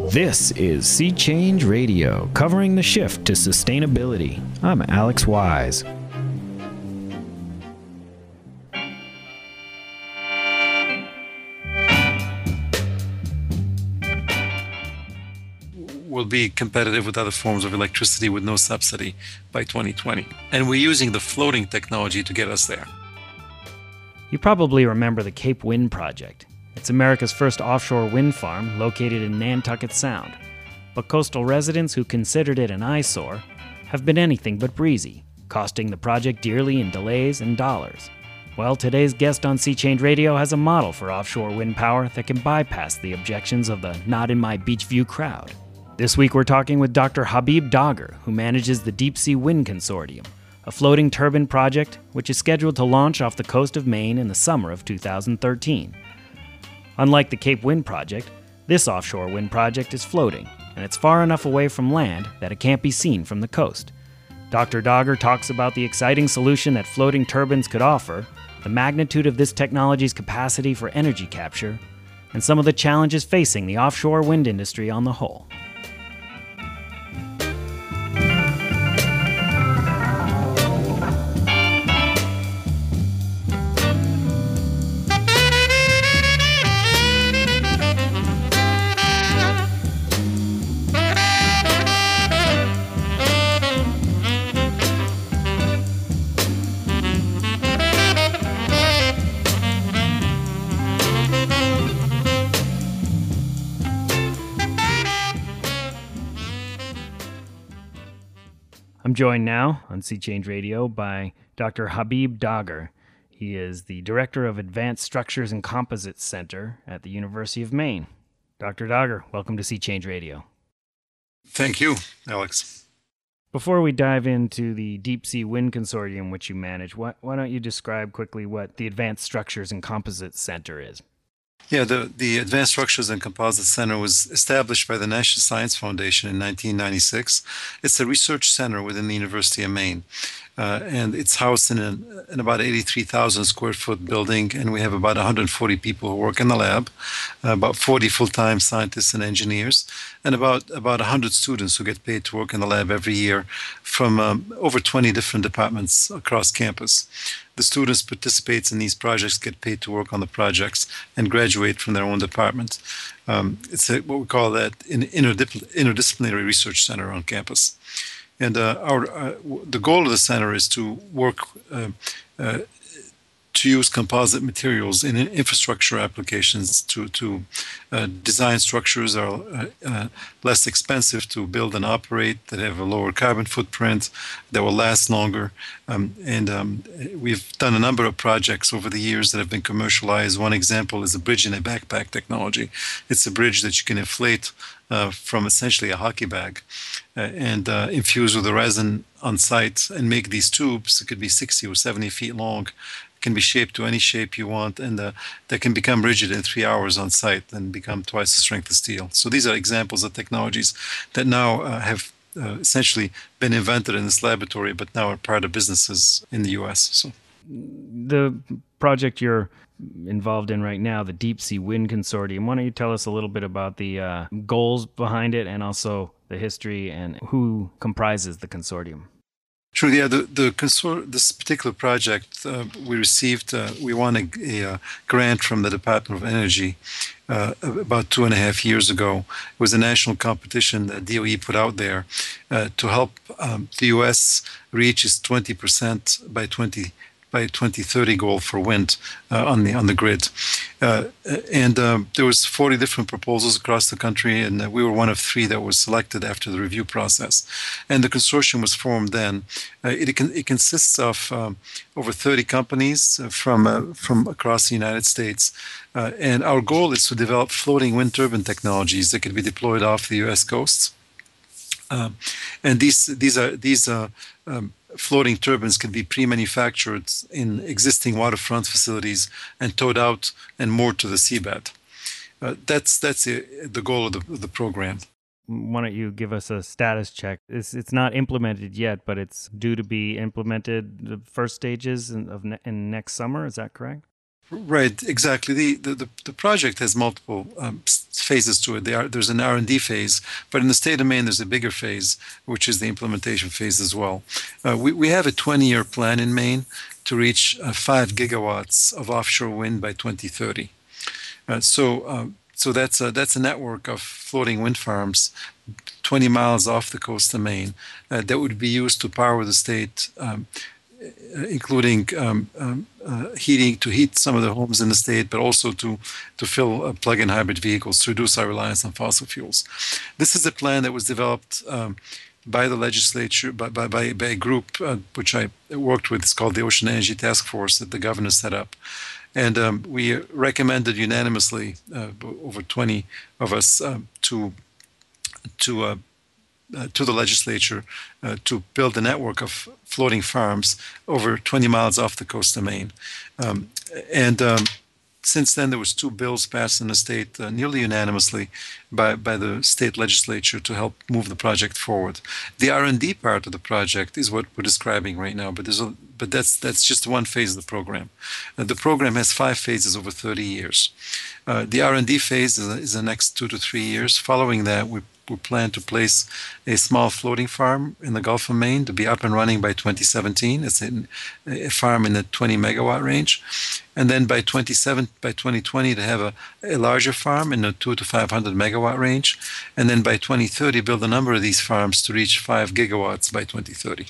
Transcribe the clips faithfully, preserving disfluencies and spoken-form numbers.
This is Sea Change Radio, covering the shift to sustainability. I'm Alex Wise. Will be competitive with other forms of electricity with no subsidy by twenty twenty. And we're using the floating technology to get us there. You probably remember the Cape Wind Project. It's America's first offshore wind farm located in Nantucket Sound. But coastal residents who considered it an eyesore have been anything but breezy, costing the project dearly in delays and dollars. Well, today's guest on Sea Change Radio has a model for offshore wind power that can bypass the objections of the not-in-my-beach-view crowd. This week we're talking with Doctor Habib Dagher, who manages the Deep Sea Wind Consortium, a floating turbine project which is scheduled to launch off the coast of Maine in the summer of two thousand thirteen. Unlike the Cape Wind Project, this offshore wind project is floating, and it's far enough away from land that it can't be seen from the coast. Doctor Dagher talks about the exciting solution that floating turbines could offer, the magnitude of this technology's capacity for energy capture, and some of the challenges facing the offshore wind industry on the whole. I'm joined now on Sea Change Radio by Doctor Habib Dagher. He is the Director of Advanced Structures and Composites Center at the University of Maine. Doctor Dagher, welcome to Sea Change Radio. Thank you, Alex. Before we dive into the Deep Sea Wind Consortium, which you manage, why, why don't you describe quickly what the Advanced Structures and Composites Center is? Yeah, the, the Advanced Structures and Composites Center was established by the National Science Foundation in nineteen ninety-six. It's a research center within the University of Maine, uh, and it's housed in, an, in about eighty-three thousand square foot building, and we have about one hundred forty people who work in the lab, uh, about forty full-time scientists and engineers, and about, about one hundred students who get paid to work in the lab every year from um, over twenty different departments across campus. The students participate in these projects, get paid to work on the projects, and graduate from their own department. Um, it's a, what we call that an interdip- interdisciplinary research center on campus. And uh, our uh, the goal of the center is to work uh, uh, to use composite materials in infrastructure applications to to uh, design structures that are uh, uh, less expensive to build and operate, that have a lower carbon footprint, that will last longer. Um, and um, we've done a number of projects over the years that have been commercialized. One example is a bridge in a backpack technology. It's a bridge that you can inflate uh, from essentially a hockey bag uh, and uh, infuse with the resin on site and make these tubes. It could be sixty or seventy feet long. Can be shaped to any shape you want, and uh, they can become rigid in three hours on site and become twice the strength of steel. So these are examples of technologies that now uh, have uh, essentially been invented in this laboratory, but now are part of businesses in the U S. So, the project you're involved in right now, the Deep Sea Wind Consortium, why don't you tell us a little bit about the uh, goals behind it and also the history and who comprises the consortium? Sure. Yeah. The the consor- this particular project uh, we received uh, we won a, a, a grant from the Department of Energy uh, about two and a half years ago. It was a national competition that D O E put out there uh, to help um, the U S reach its twenty percent by twenty by twenty thirty goal for wind uh, on the on the grid. Uh, and um, there was forty different proposals across the country, and uh, we were one of three that was selected after the review process. And the consortium was formed then. Uh, it, it consists of um, over thirty companies from uh, from across the United States. Uh, and our goal is to develop floating wind turbine technologies that could be deployed off the U S coasts. Um, and these these are these are um, floating turbines can be pre-manufactured in existing waterfront facilities and towed out and moored to the seabed. Uh, that's that's the, the goal of the, of the program. Why don't you give us a status check? It's it's not implemented yet, but it's due to be implemented the first stages in, of ne- in next summer. Is that correct? Right, exactly. The the, the, the project has multiple um, phases to it. They are, there's an R and D phase, but in the state of Maine, there's a bigger phase, which is the implementation phase as well. Uh, we, we have a twenty-year plan in Maine to reach uh, five gigawatts of offshore wind by twenty thirty. Uh, so um, so that's a, that's a network of floating wind farms twenty miles off the coast of Maine uh, that would be used to power the state, um, including um, um, uh, heating, to heat some of the homes in the state, but also to, to fill uh, plug-in hybrid vehicles to reduce our reliance on fossil fuels. This is a plan that was developed um, by the legislature, by, by, by a group uh, which I worked with. It's called the Ocean Energy Task Force that the governor set up. And um, we recommended unanimously, uh, over twenty of us, uh, to to uh, uh, to the legislature uh, to build a network of floating farms over twenty miles off the coast of Maine. Um, and um, since then, there was two bills passed in the state uh, nearly unanimously by, by the state legislature to help move the project forward. The R and D part of the project is what we're describing right now, but there's a, but that's that's just one phase of the program. Uh, the program has five phases over thirty years. Uh, the R and D phase is, is the next two to three years. Following that, we we plan to place a small floating farm in the Gulf of Maine to be up and running by twenty seventeen. It's in, a farm in the twenty megawatt range. And then by twenty-seven, by twenty twenty, to have a, a larger farm in the two to five hundred megawatt range. And then by twenty thirty, build a number of these farms to reach five gigawatts by twenty thirty.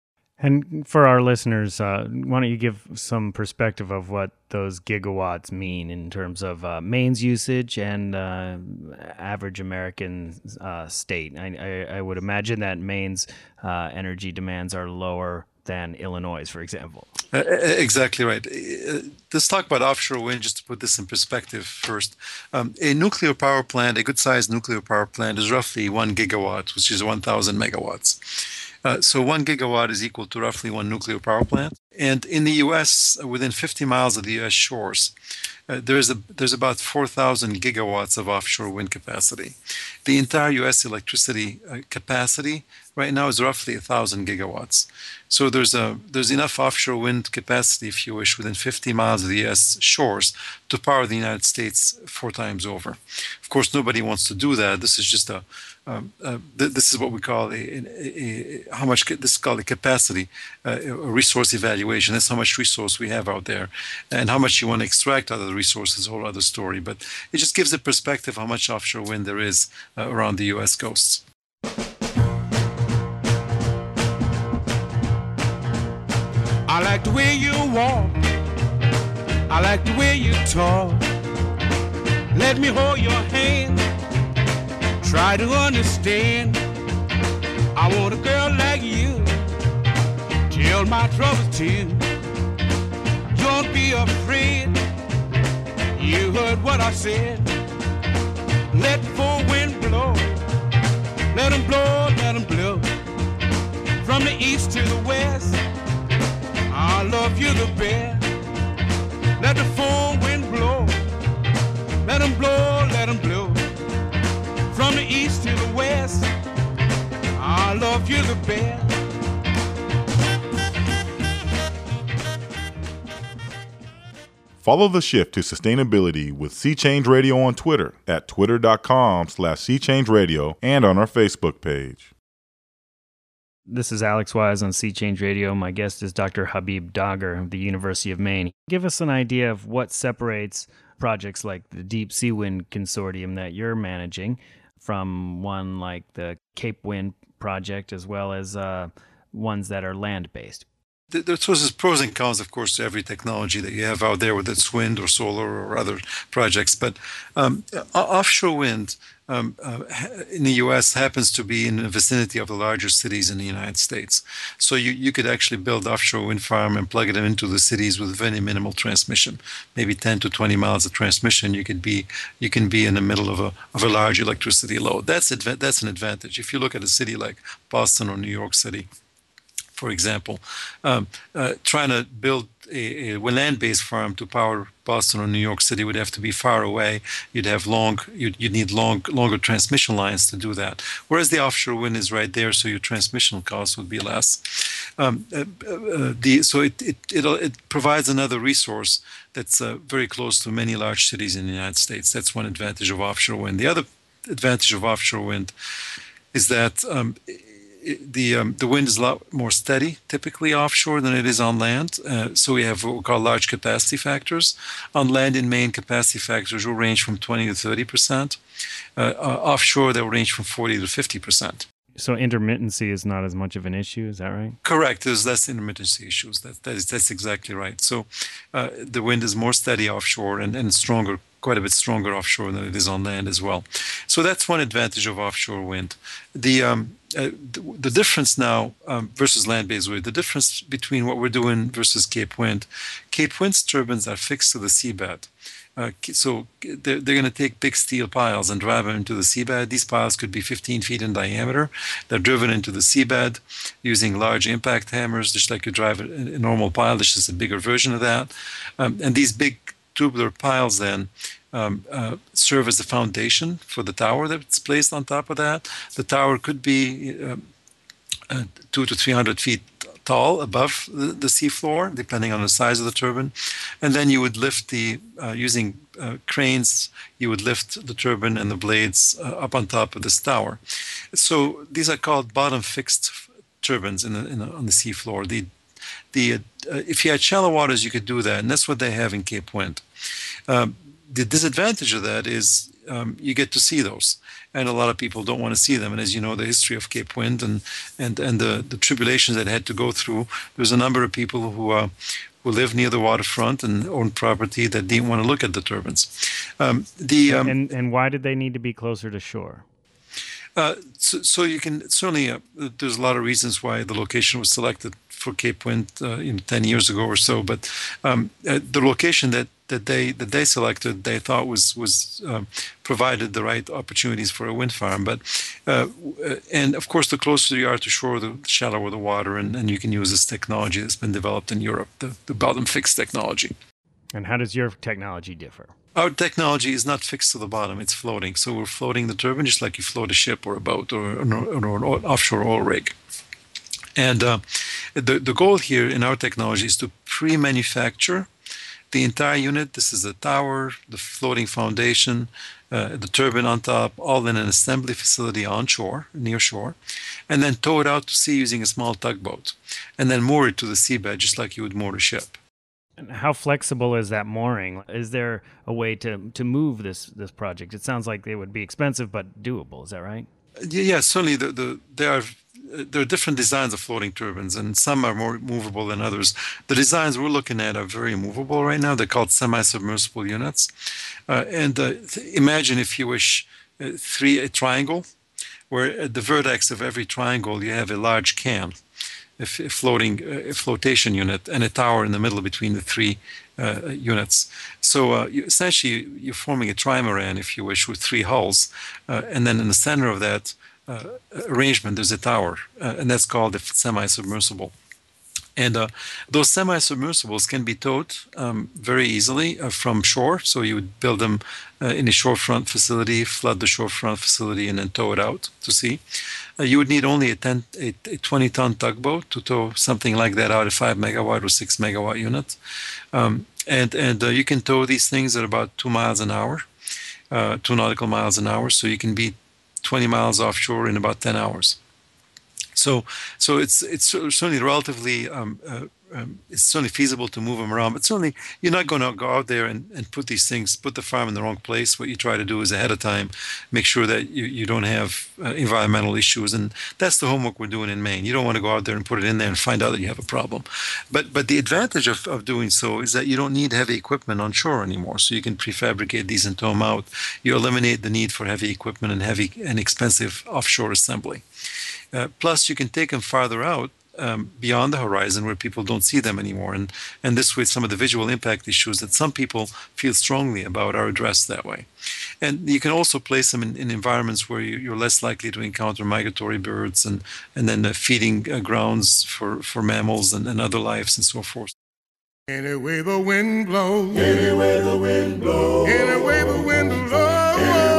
And for our listeners, uh, why don't you give some perspective of what those gigawatts mean in terms of uh, Maine's usage and uh, average American uh, state? I, I, I would imagine that Maine's uh, energy demands are lower than Illinois, for example. Uh, exactly right. Uh, let's talk about offshore wind, just to put this in perspective first. Um, a nuclear power plant, a good-sized nuclear power plant, is roughly one gigawatt, which is one thousand megawatts. Uh, so one gigawatt is equal to roughly one nuclear power plant. And in the U S, uh, within fifty miles of the U S shores, uh, there's a there's about four thousand gigawatts of offshore wind capacity. The entire U S electricity uh, capacity right now is roughly one thousand gigawatts. So there's a there's enough offshore wind capacity, if you wish, within fifty miles of the U S shores to power the United States four times over. Of course, nobody wants to do that. This is just a Um, uh, th- this is what we call a, a, a, a how much ca- this is called a capacity, uh, a resource evaluation. That's how much resource we have out there, and how much you want to extract out of the resources is a whole other story. But it just gives a perspective how much offshore wind there is uh, around the U S coasts. I like the way you walk. I like the way you talk. Let me hold your hand. Try to understand. I want a girl like you. Tell my troubles too. Don't be afraid. You heard what I said. Let the full wind blow. Let them blow, let them blow. From the east to the west, I love you the best. Let the full wind blow. Let them blow, let them blow. From the east to the west, I love you the best. Follow the shift to sustainability with Sea Change Radio on Twitter at twitter.com slash Sea Change Radio and on our Facebook page. This is Alex Wise on Sea Change Radio. My guest is Doctor Habib Dagher of the University of Maine. Give us an idea of what separates projects like the Deep Sea Wind Consortium that you're managing from one like the Cape Wind project, as well as uh, ones that are land-based. There's pros and cons, of course, to every technology that you have out there, whether it's wind or solar or other projects. But um, offshore wind um, uh, in the U S happens to be in the vicinity of the larger cities in the United States. So you, you could actually build offshore wind farm and plug it into the cities with very minimal transmission, maybe ten to twenty miles of transmission. You could be you can be in the middle of a of a large electricity load. That's adva- that's an advantage. If you look at a city like Boston or New York City, for example. Um, uh, trying to build a, a land-based farm to power Boston or New York City would have to be far away. You'd have long, you'd, you'd need long, longer transmission lines to do that. Whereas the offshore wind is right there, so your transmission costs would be less. Um, uh, uh, the, so it, it, it, it provides another resource that's uh, very close to many large cities in the United States. That's one advantage of offshore wind. The other advantage of offshore wind is that um, the um, the wind is a lot more steady typically offshore than it is on land. Uh, so we have what we call large capacity factors. On land in Maine, capacity factors will range from twenty to thirty percent. Uh, uh, offshore, they'll range from forty to fifty percent. So intermittency is not as much of an issue, is that right? Correct. There's less intermittency issues. That, that is, that's exactly right. So uh, the wind is more steady offshore and, and stronger, quite a bit stronger offshore than it is on land as well. So that's one advantage of offshore wind. The um, uh, the, the difference now um, versus land-based wind, the difference between what we're doing versus Cape Wind, Cape Wind's turbines are fixed to the seabed. Uh, so they're, they're going to take big steel piles and drive them into the seabed. These piles could be fifteen feet in diameter. They're driven into the seabed using large impact hammers, just like you drive a, a normal pile. This is a bigger version of that. Um, and these big tubular piles then um, uh, serve as the foundation for the tower that's placed on top of that. The tower could be um, uh, two to three hundred feet tall above the, the seafloor, depending on the size of the turbine. And then you would lift the, uh, using uh, cranes, you would lift the turbine and the blades uh, up on top of this tower. So these are called bottom fixed turbines in the, in the, on the seafloor. The, the, uh, if you had shallow waters, you could do that, and that's what they have in Cape Wind. Um, the disadvantage of that is um, you get to see those. And a lot of people don't want to see them. And as you know, the history of Cape Wind and and, and the, the tribulations that had to go through, there's a number of people who uh, who live near the waterfront and own property that didn't want to look at the turbines. Um, the um, and and why did they need to be closer to shore? Uh, so, so you can certainly uh, there's a lot of reasons why the location was selected for Cape Wind uh, you know, ten years ago or so. But um, uh, the location that that they that they selected, they thought was was um, provided the right opportunities for a wind farm. But uh, and of course, the closer you are to shore, the shallower the water, and, and you can use this technology that's been developed in Europe, the, the bottom fixed technology. And how does your technology differ? Our technology is not fixed to the bottom; it's floating. So we're floating the turbine just like you float a ship or a boat or, or, or an offshore oil rig. And uh, the the goal here in our technology is to pre-manufacture the entire unit. This is the tower, the floating foundation, uh, the turbine on top, all in an assembly facility on shore, near shore, and then tow it out to sea using a small tugboat, and then moor it to the seabed just like you would moor a ship. And how flexible is that mooring? Is there a way to, to move this this project? It sounds like it would be expensive but doable. Is that right? Yeah, yeah certainly. The, the, there are there are different designs of floating turbines, and some are more movable than others. The designs we're looking at are very movable right now. They're called semi-submersible units. Uh, and uh, th- imagine, if you wish, uh, three a triangle, where at the vertex of every triangle you have a large can, a, f- a floating uh, a flotation unit, and a tower in the middle between the three uh, units. So uh, you, essentially, you're forming a trimaran, if you wish, with three hulls, uh, and then in the center of that Uh, arrangement, there's a tower, uh, and that's called a semi-submersible. And uh, those semi-submersibles can be towed um, very easily uh, from shore. So you would build them uh, in a shorefront facility, flood the shorefront facility, and then tow it out to sea. Uh, you would need only a, ten, a, a twenty-ton tugboat to tow something like that out, a five megawatt or six megawatt unit. Um, and and uh, you can tow these things at about two miles an hour, uh, two nautical miles an hour. So you can be twenty miles offshore in about ten hours. So, so it's it's certainly relatively um, uh, um, it's certainly feasible to move them around. But certainly, you're not going to go out there and, and put these things, put the farm in the wrong place. What you try to do is ahead of time make sure that you, you don't have uh, environmental issues, and that's the homework we're doing in Maine. You don't want to go out there and put it in there and find out that you have a problem. But but the advantage of, of doing so is that you don't need heavy equipment on shore anymore. So you can prefabricate these and tow them out. You eliminate the need for heavy equipment and heavy and expensive offshore assembly. Uh, plus, you can take them farther out um, beyond the horizon where people don't see them anymore. And, and this way, some of the visual impact issues that some people feel strongly about are addressed that way. And you can also place them in, in environments where you, you're less likely to encounter migratory birds and, and then uh, feeding uh, grounds for, for mammals and, and other lives and so forth. Any way the wind blows, any way the wind blows, any way the wind blows,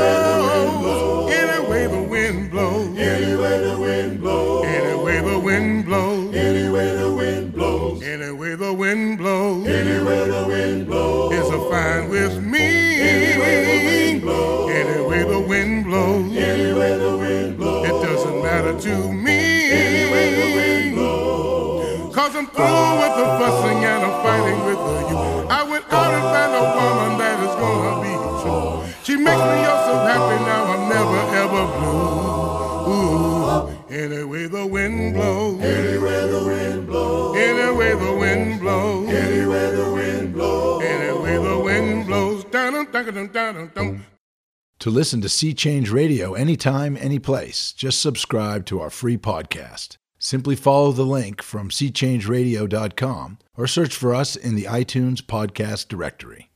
any way the wind blows, any way the wind blows, any way the wind blows, any way the wind blows, any way the wind blows, any way the wind blows, it's a fine with me. Any way the wind blows, any way the wind blows, any way the wind blows, it doesn't matter to me. Any way the wind blows, cause I'm through with the fussing and I'm fighting with the youth. I went out and found a woman that is gonna be true. She makes me oh so happy now I'm never ever blue. Ooh, any way the wind blows, any way the wind blows, any way the wind blows, any way the wind blows, any way the wind blows. Down, down, down, down, down. To listen to Sea Change Radio anytime, anyplace, just subscribe to our free podcast. Simply follow the link from sea change radio dot com or search for us in the iTunes podcast directory.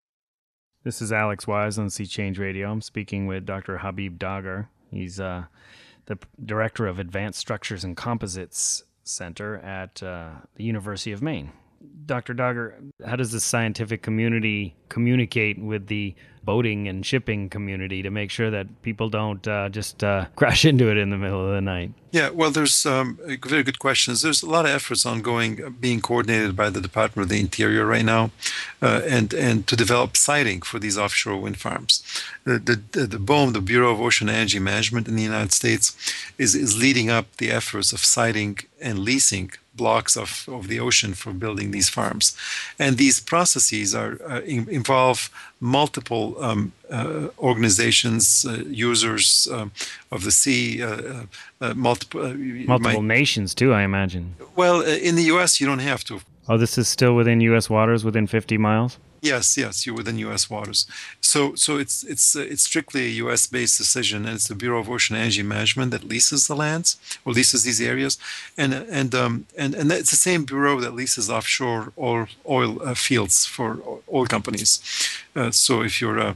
This is Alex Wise on Sea Change Radio. I'm speaking with Doctor Habib Dagher. He's uh, the Director of Advanced Structures and Composites Center at uh, the University of Maine. Doctor Dagher, how does the scientific community communicate with the boating and shipping community to make sure that people don't uh, just uh, crash into it in the middle of the night? Yeah, well, there's um, very good questions. There's a lot of efforts ongoing, uh, being coordinated by the Department of the Interior right now, uh, and and to develop siting for these offshore wind farms. The the the B O E M, the Bureau of Ocean Energy Management in the United States, is is leading up the efforts of siting and leasing blocks of, of the ocean for building these farms. And these processes are uh, in, involve multiple um, uh, organizations, uh, users um, of the sea, uh, uh, multiple... Uh, Multiple might, nations, too, I imagine. Well, uh, in the U S, you don't have to. Oh, this is still within U S waters, within fifty miles? Yes, yes, you're within U S waters. So, so it's it's uh, it's strictly a U S-based decision, and it's the Bureau of Ocean Energy Management that leases the lands or leases these areas, and and um and and it's the same bureau that leases offshore oil oil uh, fields for oil companies. Uh, so, if you're a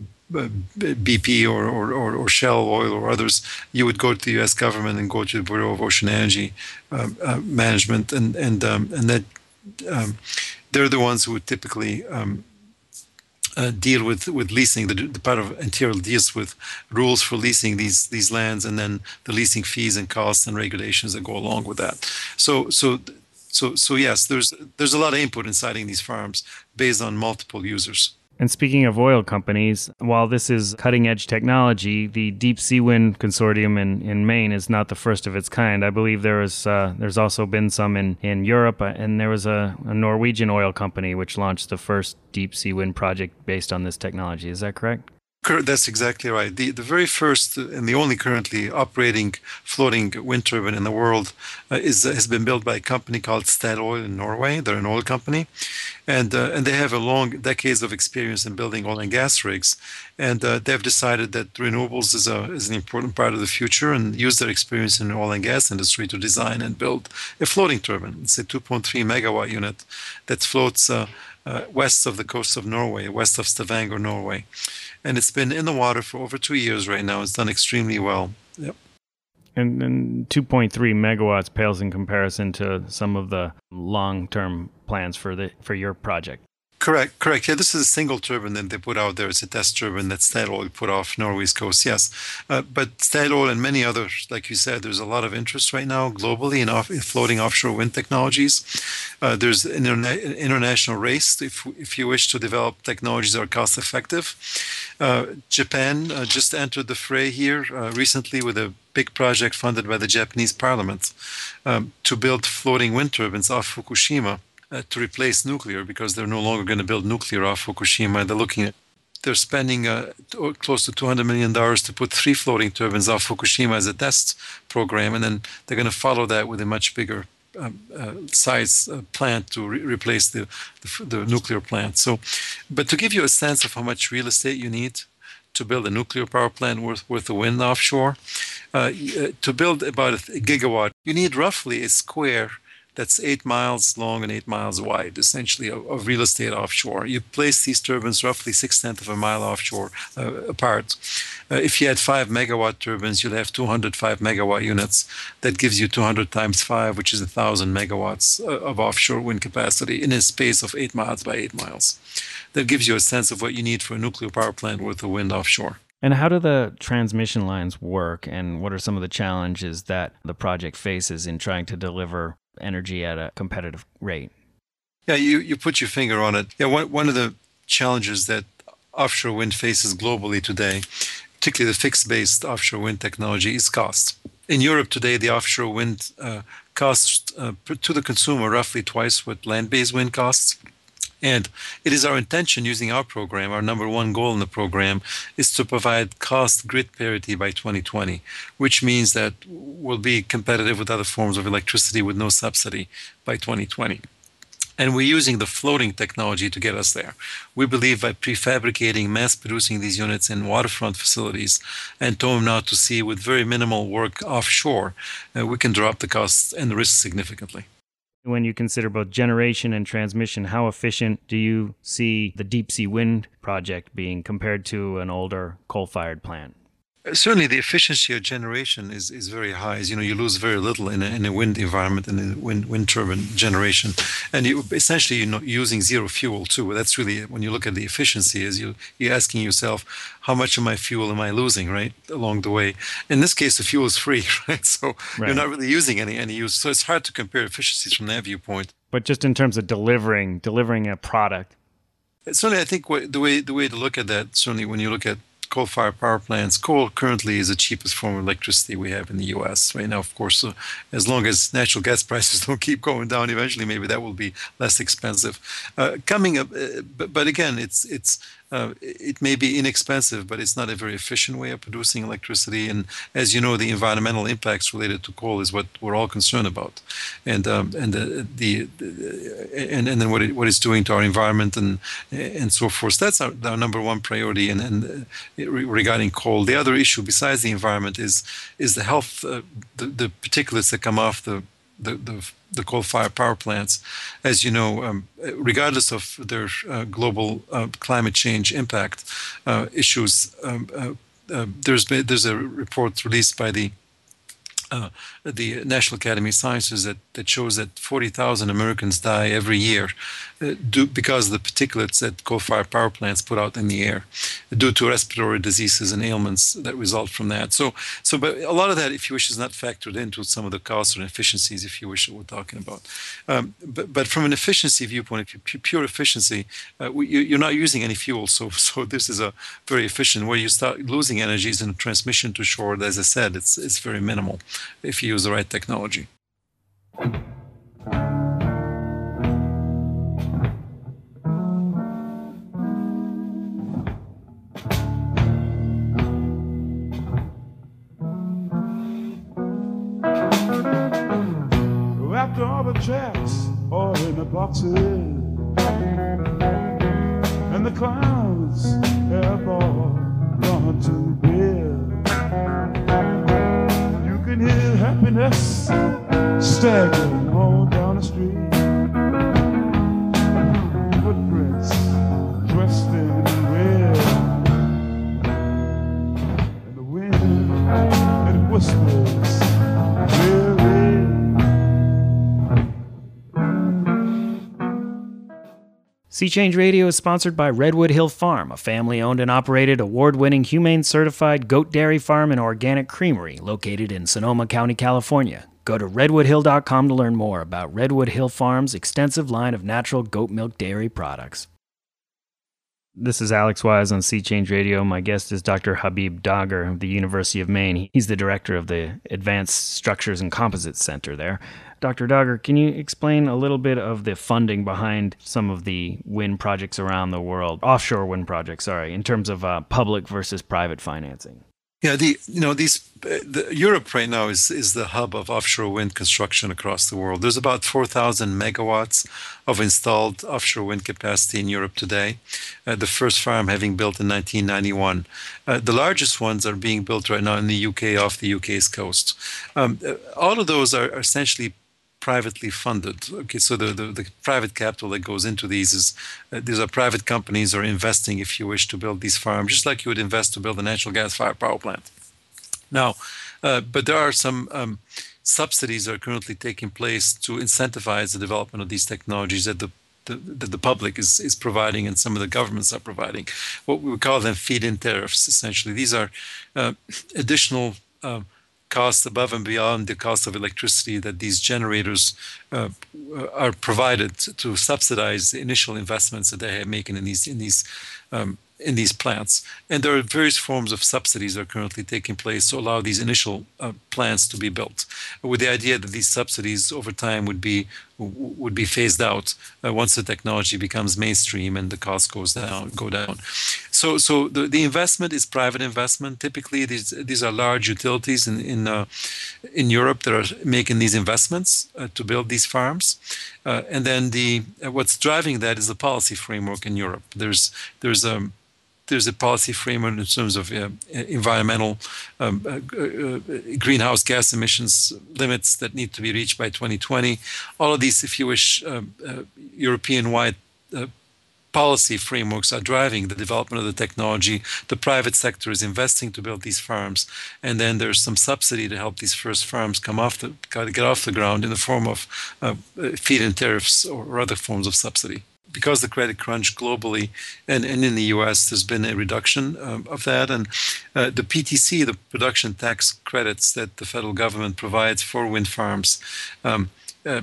B P or, or, or, or Shell Oil or others, you would go to the U S government and go to the Bureau of Ocean Energy um, uh, Management, and and um, and that. Um, They're the ones who would typically um, uh, deal with, with leasing. The Department of Interior deals with rules for leasing these these lands, and then the leasing fees and costs and regulations that go along with that. So so so so yes, there's there's a lot of input in siting these farms based on multiple users. And speaking of oil companies, while this is cutting-edge technology, the Deep Sea Wind Consortium in, in Maine is not the first of its kind. I believe there is uh, there's also been some in, in Europe, and there was a, a Norwegian oil company which launched the first deep sea wind project based on this technology. Is that correct? That's exactly right. The the very first and the only currently operating floating wind turbine in the world uh, is uh, has been built by a company called Statoil in Norway. They're an oil company, and uh, and they have a long decades of experience in building oil and gas rigs. And uh, they've decided that renewables is a is an important part of the future, and use their experience in the oil and gas industry to design and build a floating turbine. It's a two point three megawatt unit that floats uh, uh, west of the coast of Norway, west of Stavanger, Norway. And it's been in the water for over two years right now. It's done extremely well. Yep. And, and two point three megawatts pales in comparison to some of the long-term plans for the for your project. Correct, correct. Yeah, this is a single turbine that they put out there. It's a test turbine that Statoil put off Norway's coast, yes. Uh, but Statoil and many others, like you said, there's a lot of interest right now globally in, off, in floating offshore wind technologies. Uh, there's an interna- international race if, if you wish to develop technologies that are cost effective. Uh, Japan uh, just entered the fray here uh, recently with a big project funded by the Japanese parliament um, to build floating wind turbines off Fukushima. Uh, to replace nuclear, because they're no longer going to build nuclear off Fukushima. They're looking at, they're spending uh, t- close to two hundred million dollars to put three floating turbines off Fukushima as a test program, and then they're going to follow that with a much bigger um, uh, size uh, plant to re- replace the, the the nuclear plant. So, but to give you a sense of how much real estate you need to build a nuclear power plant worth worth of wind offshore, Uh, to build about a gigawatt, you need roughly a square that's eight miles long and eight miles wide, essentially, of, of real estate offshore. You place these turbines roughly six-tenths of a mile offshore uh, apart. Uh, if you had five megawatt turbines, you'd have two hundred five megawatt units. That gives you two hundred times five, which is one thousand megawatts uh, of offshore wind capacity in a space of eight miles by eight miles. That gives you a sense of what you need for a nuclear power plant worth of wind offshore. And how do the transmission lines work, and what are some of the challenges that the project faces in trying to deliver energy at a competitive rate? Yeah, you, you put your finger on it. Yeah, one, one of the challenges that offshore wind faces globally today, particularly the fixed-based offshore wind technology, is cost. In Europe today, the offshore wind uh, costs uh, to the consumer roughly twice what land-based wind costs. And it is our intention using our program, our number one goal in the program, is to provide cost grid parity by twenty twenty, which means that we'll be competitive with other forms of electricity with no subsidy by twenty twenty. And we're using the floating technology to get us there. We believe by prefabricating, mass producing these units in waterfront facilities and towing them out to sea with very minimal work offshore, uh, we can drop the costs and the risk significantly. When you consider both generation and transmission, how efficient do you see the deep sea wind project being compared to an older coal-fired plant? Certainly, the efficiency of generation is, is very high. As you know, you lose very little in a, in a wind environment, in a wind, wind turbine generation, and you essentially you're not using zero fuel too. That's really, when you look at the efficiency, is you you're asking yourself, how much of my fuel am I losing, right, along the way? In this case, the fuel is free, right? So right. You're not really using any any use. So it's hard to compare efficiencies from that viewpoint. But just in terms of delivering delivering a product, certainly, I think what, the way the way to look at that, certainly when you look at coal-fired power plants, coal currently is the cheapest form of electricity we have in the U S right now. Of course, uh, as long as natural gas prices don't keep going down, eventually maybe that will be less expensive. Uh, coming up, uh, but, but again, it's it's uh, it may be inexpensive, but it's not a very efficient way of producing electricity. And as you know, the environmental impacts related to coal is what we're all concerned about, and um, and the, the, the and and then what it, what it's doing to our environment and and so forth. So that's our, our number one priority. And and uh, regarding coal, the other issue besides the environment is is the health, uh, the, the particulates that come off the the, the, the coal-fired power plants. As you know, um, regardless of their uh, global uh, climate change impact uh, issues, um, uh, uh, there's been, there's a report released by the Uh, the National Academy of Sciences that, that shows that forty thousand Americans die every year uh, due, because of the particulates that coal-fired power plants put out in the air due to respiratory diseases and ailments that result from that. So, so but a lot of that, if you wish, is not factored into some of the costs or efficiencies, if you wish, that we're talking about. Um, but, but from an efficiency viewpoint, if you pure efficiency, uh, we, you, you're not using any fuel. So, so this is a very efficient. Where you start losing energy is in transmission to shore. As I said, it's it's very minimal if you use the right technology. After all the checks are in the boxes and the clouds have all gone to bed, you can hear happiness staggering on down the street. Footprints dressed in red, and the wind it whispers weary. Sea Change Radio is sponsored by Redwood Hill Farm, a family-owned and operated, award-winning, humane-certified goat dairy farm and organic creamery located in Sonoma County, California. Go to redwood hill dot com to learn more about Redwood Hill Farm's extensive line of natural goat milk dairy products. This is Alex Wise on Sea Change Radio. My guest is Doctor Habib Dagher of the University of Maine. He's the director of the Advanced Structures and Composites Center there. Doctor Dagher, can you explain a little bit of the funding behind some of the wind projects around the world, offshore wind projects, sorry, in terms of uh, public versus private financing? Yeah, the you know these uh, the, Europe right now is is the hub of offshore wind construction across the world. There's about four thousand megawatts of installed offshore wind capacity in Europe today. Uh, the first farm having built in nineteen ninety-one. Uh, the largest ones are being built right now in the U K off the U K's coast. Um, uh, all of those are, are essentially privately funded. Okay, so the, the, the private capital that goes into these is uh, these are private companies are investing, if you wish, to build these farms, just like you would invest to build a natural gas fired power plant. Now, uh, but there are some um, subsidies that are currently taking place to incentivize the development of these technologies that the the, that the public is, is providing and some of the governments are providing. What we would call them feed-in tariffs, essentially. These are uh, additional uh, costs above and beyond the cost of electricity that these generators uh, are provided to subsidize the initial investments that they are making in these in these um, in these plants. And there are various forms of subsidies that are currently taking place to allow these initial uh, plants to be built, with the idea that these subsidies over time would be would be phased out uh, once the technology becomes mainstream and the cost goes down go down. So so the, the investment is private investment. Typically these these are large utilities in in uh, in Europe that are making these investments uh, to build these farms. Uh, and then the uh, what's driving that is the policy framework in Europe. There's there's a um, There's a policy framework in terms of uh, environmental um, uh, uh, greenhouse gas emissions limits that need to be reached by twenty twenty. All of these, if you wish, uh, uh, European-wide uh, policy frameworks are driving the development of the technology. The private sector is investing to build these farms, and then there's some subsidy to help these first farms come off the get off the ground in the form of uh, feed-in tariffs or other forms of subsidy. Because the credit crunch globally and, and in the U S, there's been a reduction um, of that. And uh, the P T C, the production tax credits that the federal government provides for wind farms, um, uh,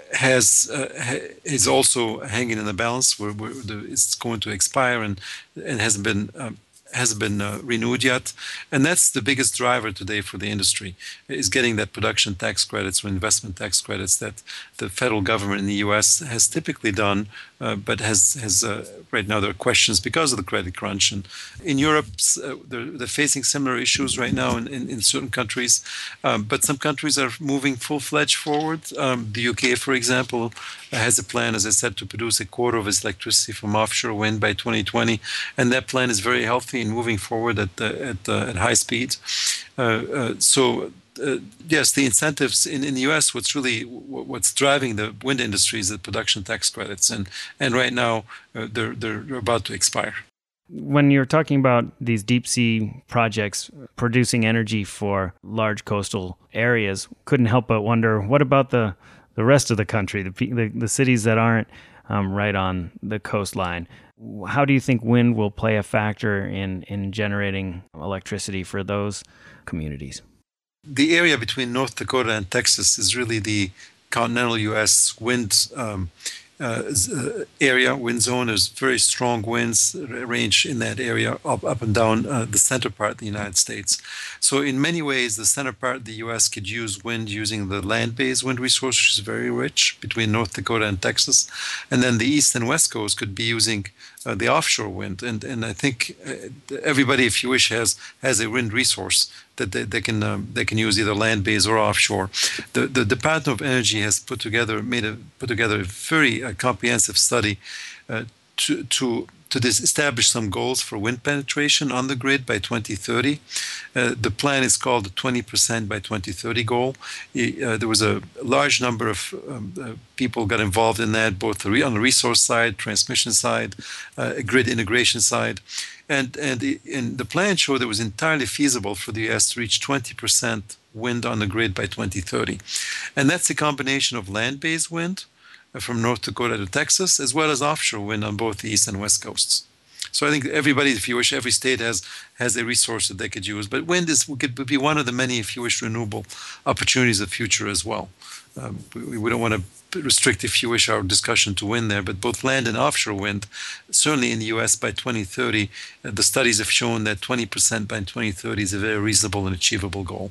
has uh, is also hanging in the balance where, where the, it's going to expire and, and hasn't been um, hasn't been uh, renewed yet. And that's the biggest driver today for the industry, is getting that production tax credits or investment tax credits that the federal government in the U S has typically done, uh, but has, has uh, right now there are questions because of the credit crunch. And in Europe, uh, they're, they're facing similar issues right now in, in, in certain countries, um, but some countries are moving full-fledged forward. Um, the U K, for example, has a plan, as I said, to produce a quarter of its electricity from offshore wind by twenty twenty, and that plan is very healthy and moving forward at uh, at, uh, at high speed. Uh, uh, so uh, yes, the incentives in, in the U S, what's really what's driving the wind industry is the production tax credits, and and right now uh, they're they're about to expire. When you're talking about these deep sea projects producing energy for large coastal areas, couldn't help but wonder, what about the the rest of the country, the the, the cities that aren't um, right on the coastline? How do you think wind will play a factor in, in generating electricity for those communities? The area between North Dakota and Texas is really the continental U S wind um, uh, area, wind zone. There's very strong winds range in that area up, up and down uh, the center part of the United States. So in many ways, the center part of the U S could use wind using the land-based wind resource, which is very rich between North Dakota and Texas. And then the east and west coast could be using uh, the offshore wind. And and I think uh, everybody, if you wish, has has a wind resource that they, they can um, they can use either land-based or offshore. The, the Department of Energy has put together made a put together a very uh, comprehensive study uh, to to to this establish some goals for wind penetration on the grid by twenty thirty. Uh, the plan is called the twenty percent by twenty thirty goal. Uh, there was a large number of um, uh, people got involved in that, both the re- on the resource side, transmission side, uh, grid integration side. And, and, the, and the plan showed it was entirely feasible for the U S to reach twenty percent wind on the grid by twenty thirty. And that's a combination of land-based wind from North Dakota to Texas, as well as offshore wind on both the east and west coasts. So I think everybody, if you wish, every state has has a resource that they could use. But wind is could be one of the many, if you wish, renewable opportunities of the future as well. Um, we, we don't want to restrict, if you wish, our discussion to wind there, but both land and offshore wind, certainly in the U S by twenty thirty, uh, the studies have shown that twenty percent by twenty thirty is a very reasonable and achievable goal.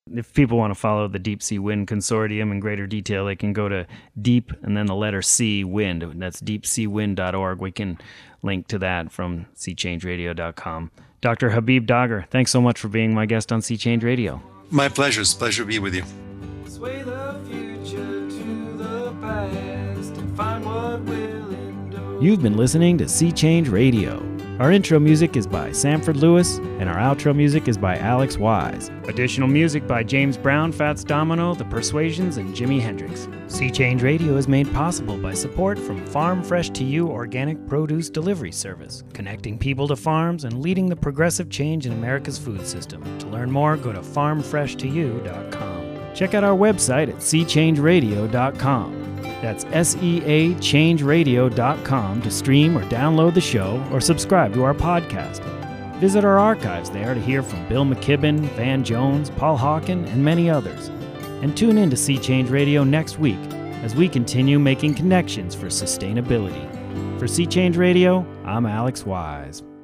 If people want to follow the Deep Sea Wind Consortium in greater detail, they can go to Deep and then the letter C, Wind. That's deep sea wind dot org. We can link to that from sea change radio dot com. Doctor Habib Dagher, thanks so much for being my guest on Sea Change Radio. My pleasure. It's a pleasure to be with you. Sway the future to the past and find what will endure. You've been listening to Sea Change Radio. Our intro music is by Sanford Lewis, and our outro music is by Alex Wise. Additional music by James Brown, Fats Domino, The Persuasions, and Jimi Hendrix. Sea Change Radio is made possible by support from Farm Fresh to You Organic Produce Delivery Service, connecting people to farms and leading the progressive change in America's food system. To learn more, go to farm fresh to you dot com. Check out our website at sea change radio dot com. That's S E A change radio dot com to stream or download the show or subscribe to our podcast. Visit our archives there to hear from Bill McKibben, Van Jones, Paul Hawken, and many others. And tune in to Sea Change Radio next week as we continue making connections for sustainability. For Sea Change Radio, I'm Alex Wise.